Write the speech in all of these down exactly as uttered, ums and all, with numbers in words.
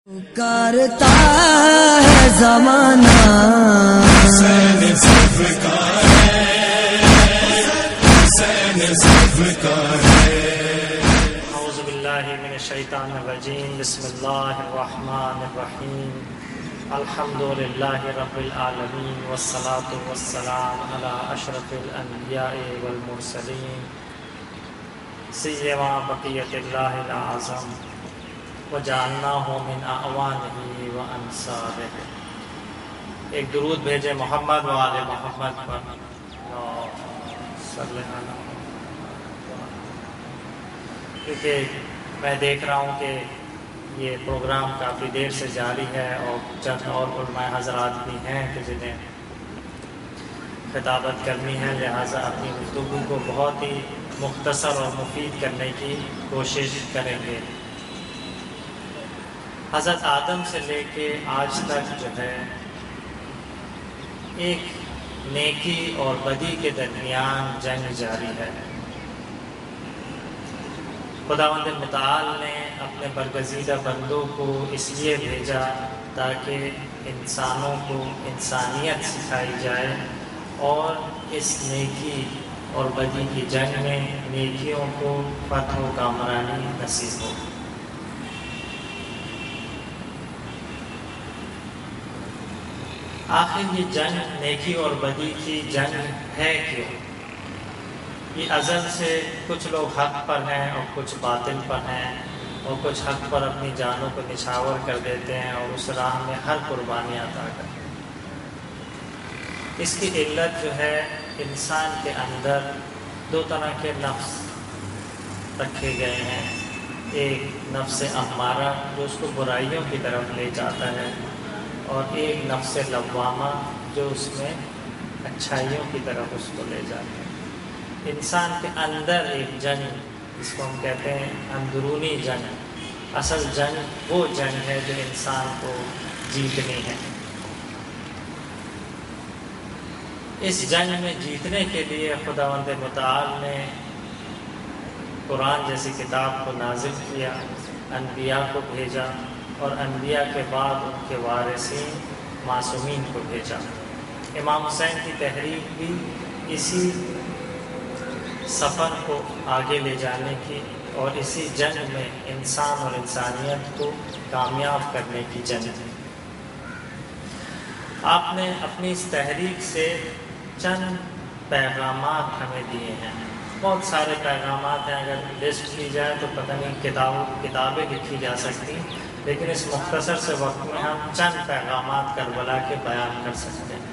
پکارتا ہے زمانہ حسین ذوالفقار ہے، حسین ذوالفقار ہے۔ اعوذ باللہ من الشیطان الرجیم، بسم اللہ الرحمن الرحیم، الحمد للہ رب العالمین، والصلاة والسلام علی اشرف الانبیاء والمرسلین، سیما بقیت اللہ العظم وجعلناہ من اعوانہ وانصارہ۔ ایک درود بھیجے محمد و آل محمد پر، صلی اللہ علیہ وسلم۔ کیونکہ میں دیکھ رہا ہوں کہ یہ پروگرام کافی دیر سے جاری ہے اور چند اور علماء حضرات بھی ہیں کہ جنہیں خطابت کرنی ہے، لہٰذا اپنی گفتگو کو بہت ہی مختصر اور مفید کرنے کی کوشش کریں گے۔ حضرت آدم سے لے کے آج تک جو ہے ایک نیکی اور بدی کے درمیان جنگ جاری ہے۔ خداوند متعال نے اپنے برگزیدہ بندوں کو اس لیے بھیجا تاکہ انسانوں کو انسانیت سکھائی جائے اور اس نیکی اور بدی کی جنگ میں نیکیوں کو فتح و کامرانی نصیب ہو۔ آخر یہ جنگ نیکی اور بدی کی جنگ ہے کیوں؟ یہ ازل سے کچھ لوگ حق پر ہیں اور کچھ باطل پر ہیں، اور کچھ حق پر اپنی جانوں کو نچھاور کر دیتے ہیں اور اس راہ میں ہر قربانی عطا کرتے ہیں۔ اس کی علت جو ہے انسان کے اندر دو طرح کے نفس رکھے گئے ہیں، ایک نفس امارہ جو اس کو برائیوں کی طرف لے جاتا ہے، اور ایک نفس لوامہ جو اس میں اچھائیوں کی طرف اس کو لے جاتا ہے۔ انسان کے اندر ایک جنگ، جس کو ہم کہتے ہیں اندرونی جنگ، اصل جنگ وہ جنگ ہے جو انسان کو جیتنی ہے۔ اس جنگ میں جیتنے کے لیے خداوند متعال نے قرآن جیسی کتاب کو نازل کیا، انبیاء کو بھیجا، اور انبیاء کے بعد ان کے وارثین معصومین کو بھیجا۔ امام حسین کی تحریک بھی اسی سفر کو آگے لے جانے کی اور اسی جنگ میں انسان اور انسانیت کو کامیاب کرنے کی جنگ ہے۔ آپ نے اپنی اس تحریک سے چند پیغامات ہمیں دیے ہیں۔ بہت سارے پیغامات ہیں، اگر لسٹ کی جائے تو پتہ نہیں کتابوں کتابیں لکھی جا سکتی، لیکن اس مختصر سے وقت میں ہم چند پیغامات کربلا کے بیان کر سکتے ہیں۔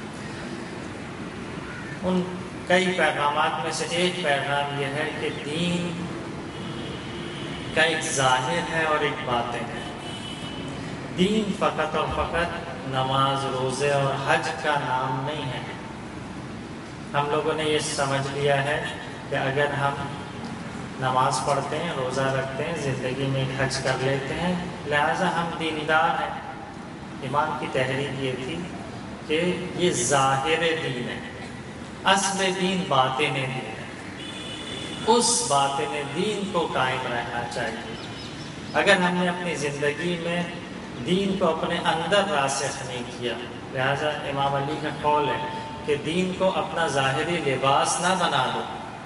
ان کئی پیغامات میں سے ایک پیغام یہ ہے کہ دین کا ایک ظاہر ہے اور ایک باطن ہے۔ دین فقط اور فقط نماز، روزے اور حج کا نام نہیں ہے۔ ہم لوگوں نے یہ سمجھ لیا ہے کہ اگر ہم نماز پڑھتے ہیں، روزہ رکھتے ہیں، زندگی میں حج کر لیتے ہیں، لہٰذا ہم دیندار ہیں۔ امام کی تحریک یہ تھی کہ یہ ظاہر دین ہے، اصل دین باطن دین ہے۔ اس باطن دین کو قائم رہنا چاہیے۔ اگر ہم نے اپنی زندگی میں دین کو اپنے اندر راسخ نہیں کیا، لہٰذا امام علی کا قول ہے کہ دین کو اپنا ظاہری لباس نہ بنا دو۔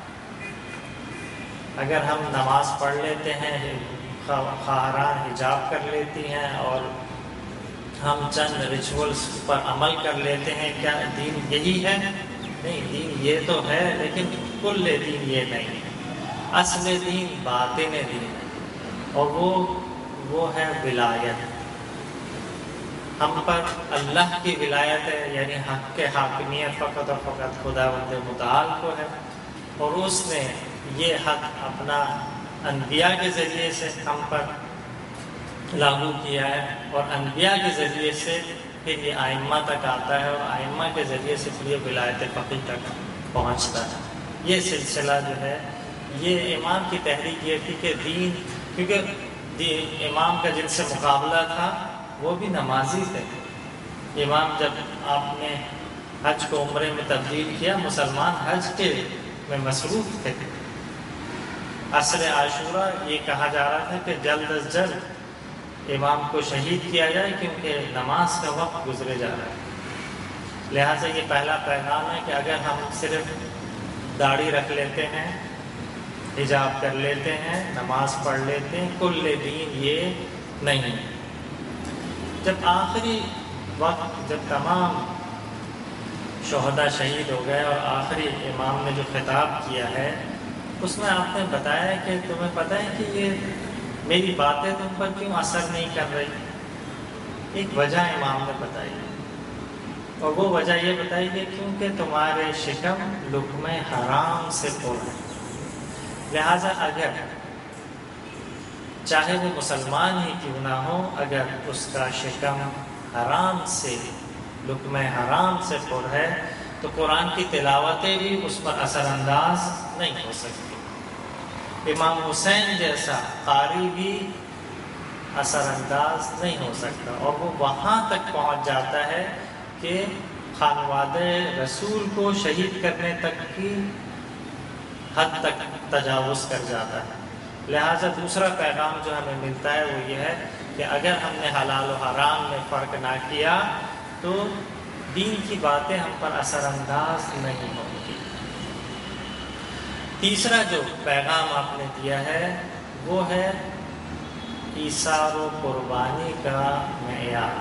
اگر ہم نماز پڑھ لیتے ہیں، خواہران حجاب کر لیتی ہیں، اور ہم چند ریچولز پر عمل کر لیتے ہیں، کیا دین یہی ہے؟ نہیں، دین یہ تو ہے لیکن کل دین یہ نہیں ہے۔ اصل دین باطن دین ہے، اور وہ وہ ہے ولایت۔ ہم پر اللہ کی ولایت ہے، یعنی حق کے حاکمیت فقط اور فقط خداوند متعال کو ہے، اور اس نے یہ حق اپنا انبیاء کے ذریعے سے ہم پر لاگو کیا ہے، اور انبیاء کے ذریعے سے پھر یہ ائمہ تک آتا ہے، اور ائمہ کے ذریعے سے پھر یہ ولایت فقیہ تک پہنچتا ہے۔ یہ سلسلہ جو ہے، یہ امام کی تحریک یہ تھی کہ دین، کیونکہ امام کا جن سے مقابلہ تھا وہ بھی نمازی تھے۔ امام جب آپ نے حج کو عمرے میں تبدیل کیا، مسلمان حج کے میں مصروف تھے۔ عصر عاشورہ یہ کہا جا رہا تھا کہ جلد از جلد امام کو شہید کیا جائے کیونکہ نماز کا وقت گزرے جا رہا ہے۔ لہٰذا یہ پہلا پیغام ہے کہ اگر ہم صرف داڑھی رکھ لیتے ہیں، حجاب کر لیتے ہیں، نماز پڑھ لیتے ہیں، کل دین یہ نہیں۔ جب آخری وقت جب تمام شہداء شہید ہو گئے اور آخری امام نے جو خطاب کیا ہے اس میں آپ نے بتایا کہ تمہیں پتہ ہے کہ یہ میری باتیں تم پر کیوں اثر نہیں کر رہی؟ ایک وجہ امام نے بتائی، اور وہ وجہ یہ بتائی کہ کیونکہ تمہارے شکم لقمہ حرام سے پر ہے۔ لہٰذا اگر چاہے وہ مسلمان ہی کیوں نہ ہو، اگر اس کا شکم حرام سے لقمہ حرام سے پر ہے تو قرآن کی تلاوتیں بھی اس پر اثر انداز نہیں ہو سکتی۔ امام حسین جیسا قاری بھی اثر انداز نہیں ہو سکتا، اور وہ وہاں تک پہنچ جاتا ہے کہ خانوادہ رسول کو شہید کرنے تک کی حد تک تجاوز کر جاتا ہے۔ لہٰذا دوسرا پیغام جو ہمیں ملتا ہے وہ یہ ہے کہ اگر ہم نے حلال و حرام میں فرق نہ کیا تو دین کی باتیں ہم پر اثر انداز نہیں ہوں گی۔ تیسرا جو پیغام آپ نے دیا ہے وہ ہے ایثار و قربانی کا معیار۔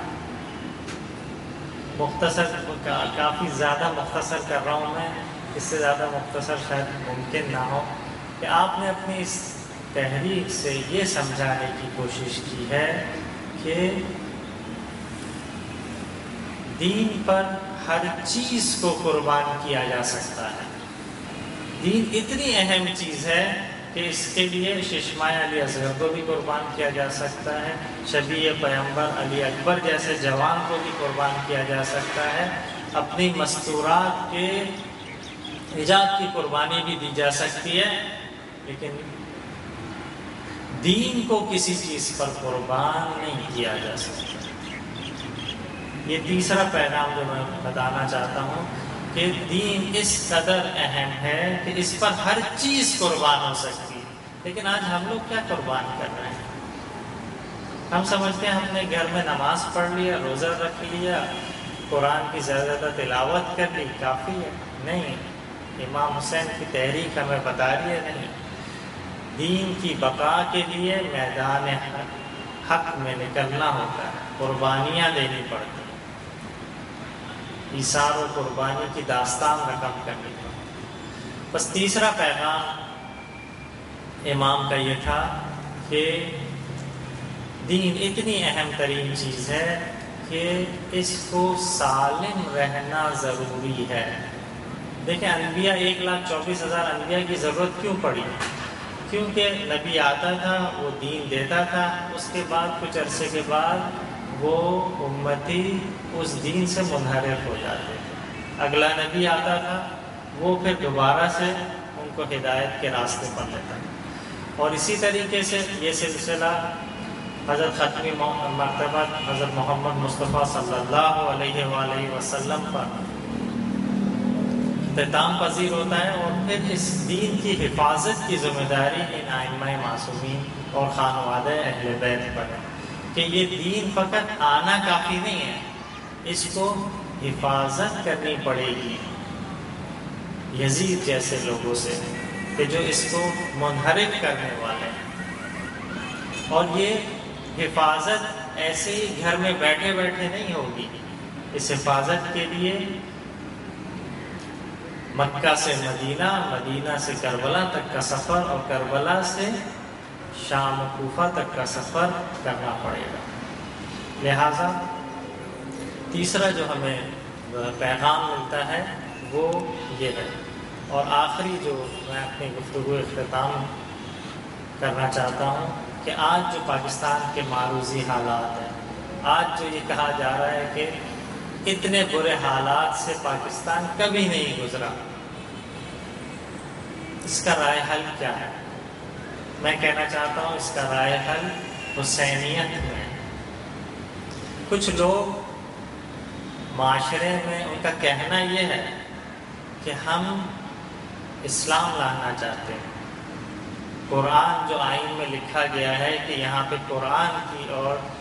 مختصر کافی زیادہ مختصر کر رہا ہوں میں، اس سے زیادہ مختصر شاید ممکن نہ ہو، کہ آپ نے اپنی اس تحریک سے یہ سمجھانے کی کوشش کی ہے کہ دین پر ہر چیز کو قربان کیا جا سکتا ہے۔ دین اتنی اہم چیز ہے کہ اس کے لیے ششمائے علی اصغر کو بھی قربان کیا جا سکتا ہے، شبیہ پیغمبر علی اکبر جیسے جوان کو بھی قربان کیا جا سکتا ہے، اپنی مستورات کے حجاب کی قربانی بھی دی جا سکتی ہے، لیکن دین کو کسی چیز پر قربان نہیں کیا جا سکتا۔ یہ تیسرا پیغام جو میں بتانا چاہتا ہوں کہ دین اس قدر اہم ہے کہ اس پر ہر چیز قربان ہو سکتی ہے، لیکن آج ہم لوگ کیا قربان کر رہے ہیں؟ ہم سمجھتے ہیں ہم نے گھر میں نماز پڑھ لیا، روزہ رکھ لیا، قرآن کی زیادہ زیادہ تلاوت کر لی، کافی ہے۔ نہیں، امام حسین کی تحریک ہمیں بتا رہی ہے نہیں، دین کی بقا کے لیے میدان حق میں نکلنا ہوتا ہے، قربانیاں دینی پڑتی ہیں، ایثار و قربانی کی داستان رقم کرنی پڑتی۔ بس تیسرا پیغام امام کا یہ تھا کہ دین اتنی اہم ترین چیز ہے کہ اس کو سالم رہنا ضروری ہے۔ دیکھیں انبیاء ایک لاکھ چوبیس ہزار انبیاء کی ضرورت کیوں پڑی؟ کیونکہ نبی آتا تھا، وہ دین دیتا تھا، اس کے بعد کچھ عرصے کے بعد وہ امتی اس دین سے منحرف ہو جاتے تھے، اگلا نبی آتا تھا، وہ پھر دوبارہ سے ان کو ہدایت کے راستے پر لیتا تھا، اور اسی طریقے سے یہ سلسلہ حضرت ختمی مرتبہ حضرت محمد مصطفیٰ صلی اللہ علیہ وآلہ وسلم پر اختتام پذیر ہوتا ہے، اور پھر اس دین کی حفاظت کی ذمہ داری ان ائمہ معصومین اور خانوادہ اہل بیت پر ہے کہ یہ دین فقط آنا کافی نہیں ہے، اس کو حفاظت کرنی پڑے گی یزید جیسے لوگوں سے کہ جو اس کو منحرف کرنے والے ہیں، اور یہ حفاظت ایسے ہی گھر میں بیٹھے بیٹھے نہیں ہوگی، اس حفاظت کے لیے مکہ سے مدینہ، مدینہ سے کربلا تک کا سفر، اور کربلا سے شام و کوفہ تک کا سفر کرنا پڑے گا۔ لہٰذا تیسرا جو ہمیں پیغام ملتا ہے وہ یہ ہے، اور آخری جو میں اپنی گفتگو اختتام کرنا چاہتا ہوں کہ آج جو پاکستان کے معروضی حالات ہیں، آج جو یہ کہا جا رہا ہے کہ اتنے برے حالات سے پاکستان کبھی نہیں گزرا، اس کا رائے حل کیا ہے؟ میں کہنا چاہتا ہوں اس کا رائے حل حسینیت میں۔ کچھ لوگ معاشرے میں ان کا کہنا یہ ہے کہ ہم اسلام لانا چاہتے ہیں، قرآن جو آئین میں لکھا گیا ہے کہ یہاں پہ قرآن کی اور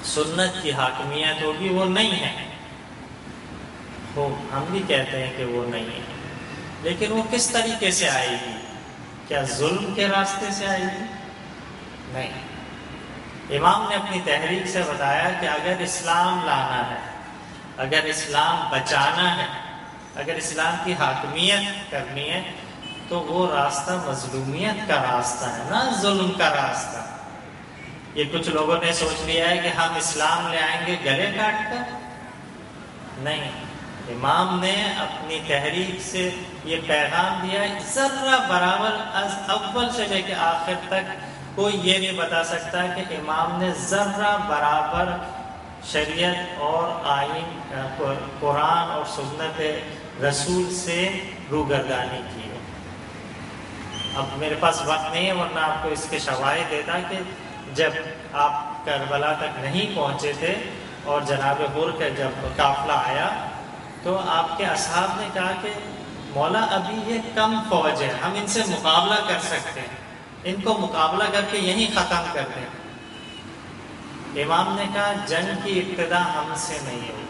سنت کی حاکمیت ہوگی، وہ نہیں ہے. وہ ہم بھی کہتے ہیں کہ وہ نہیں ہے، لیکن وہ کس طریقے سے آئے گی؟ کیا ظلم کے راستے سے آئے گی؟ نہیں. امام نے اپنی تحریک سے بتایا کہ اگر اسلام لانا ہے، اگر اسلام بچانا ہے، اگر اسلام کی حاکمیت کرنی ہے، تو وہ راستہ مظلومیت کا راستہ ہے، نہ ظلم کا راستہ. یہ کچھ لوگوں نے سوچ لیا ہے کہ ہم اسلام لے آئیں گے گلے کاٹ کر. نہیں، امام نے اپنی تحریک سے یہ پیغام دیا ہے، ذرہ برابر از اول سے لے کے آخر تک کوئی یہ نہیں بتا سکتا کہ امام نے ذرہ برابر شریعت اور آئین، قرآن اور سنت رسول سے روگردانی کی ہے. اب میرے پاس وقت نہیں ہے، ورنہ آپ کو اس کے شواہد دیتا کہ جب آپ کربلا تک نہیں پہنچے تھے اور جناب حر کا جب قافلہ آیا تو آپ کے اصحاب نے کہا کہ مولا ابھی یہ کم فوج ہے، ہم ان سے مقابلہ کر سکتے ہیں، ان کو مقابلہ کر کے یہیں ختم کر دیں. امام نے کہا جنگ کی ابتدا ہم سے نہیں ہوئی،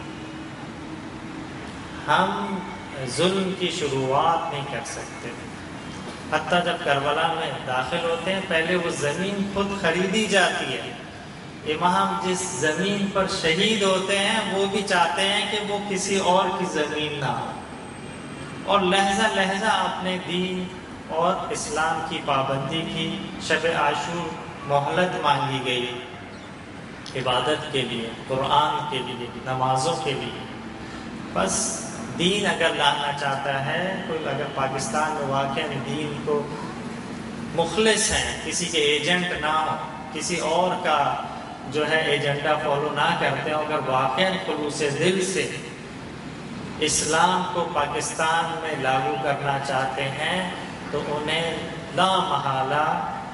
ہم ظلم کی شروعات نہیں کر سکتے. حتیٰ جب کربلا میں داخل ہوتے ہیں پہلے وہ زمین خود خریدی جاتی ہے. امام جس زمین پر شہید ہوتے ہیں وہ بھی چاہتے ہیں کہ وہ کسی اور کی زمین نہ ہو، اور لہجہ لہجہ آپ نے دین اور اسلام کی پابندی کی. شب عاشور مہلت مانگی گئی عبادت کے لیے، قرآن کے لیے، نمازوں کے لیے. بس دین اگر لانا چاہتا ہے کوئی، اگر پاکستان میں واقع دین کو مخلص ہیں، کسی کے ایجنٹ نہ ہو، کسی اور کا جو ہے ایجنڈا فالو نہ کرتے ہو، اگر واقع خلوص دل سے اسلام کو پاکستان میں لاگو کرنا چاہتے ہیں تو انہیں لا محالہ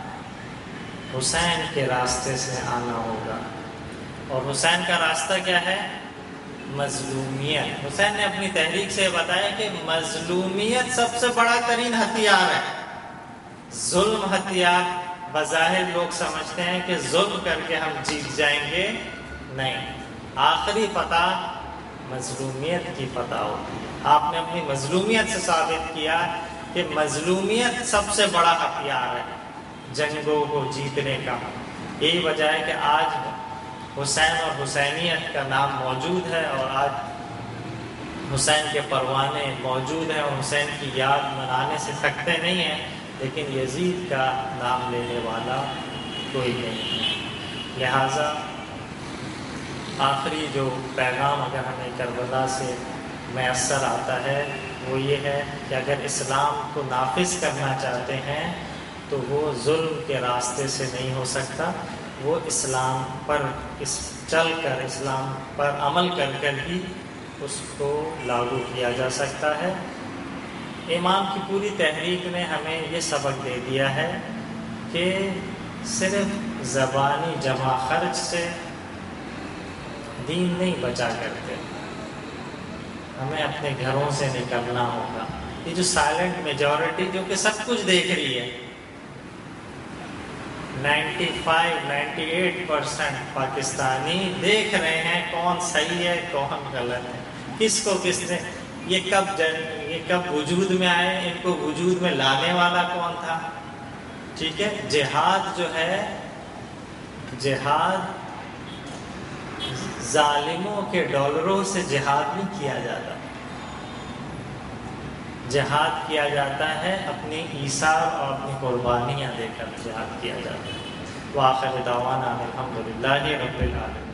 حسین کے راستے سے آنا ہوگا. اور حسین کا راستہ کیا ہے؟ مظلومیت. حسین نے اپنی تحریک سے بتایا کہ مظلومیت سب سے بڑا ترین ہتھیار ہے. ظلم ہتھیار بظاہر لوگ سمجھتے ہیں کہ ظلم کر کے ہم جیت جائیں گے، نہیں. آخری فتح مظلومیت کی فتح ہوتی ہے. آپ نے اپنی مظلومیت سے ثابت کیا کہ مظلومیت سب سے بڑا ہتھیار ہے جنگوں کو جیتنے کا. یہی وجہ ہے کہ آج حسین اور حسینیت کا نام موجود ہے، اور آج حسین کے پروانے موجود ہیں، اور حسین کی یاد منانے سے تھکتے نہیں ہیں، لیکن یزید کا نام لینے والا کوئی نہیں ہے. لہٰذا آخری جو پیغام اگر ہمیں کربلا سے میسر آتا ہے وہ یہ ہے کہ اگر اسلام کو نافذ کرنا چاہتے ہیں تو وہ ظلم کے راستے سے نہیں ہو سکتا، وہ اسلام پر اس چل کر، اسلام پر عمل کر کر ہی اس کو لاگو کیا جا سکتا ہے. امام کی پوری تحریک نے ہمیں یہ سبق دے دیا ہے کہ صرف زبانی جمع خرچ سے دین نہیں بچا کرتے، ہمیں اپنے گھروں سے نکلنا ہوگا. یہ جو سائلنٹ میجورٹی جو کہ سب کچھ دیکھ رہی ہے، ninety five ninety eight percent Pakistani دیکھ رہے ہیں کون صحیح ہے کون غلط ہے، کس کو کس نے، یہ کب جن یہ کب وجود میں آئے، ان کو وجود میں لانے والا کون تھا. ٹھیک ہے، جہاد جو ہے، جہاد ظالموں کے ڈالروں سے جہاد نہیں کیا جاتا، جہاد کیا جاتا ہے اپنی ایثار اور اپنی قربانیاں دے کر جہاد کیا جاتا ہے. وآخر دعوانا الحمدللہ رب العالمین.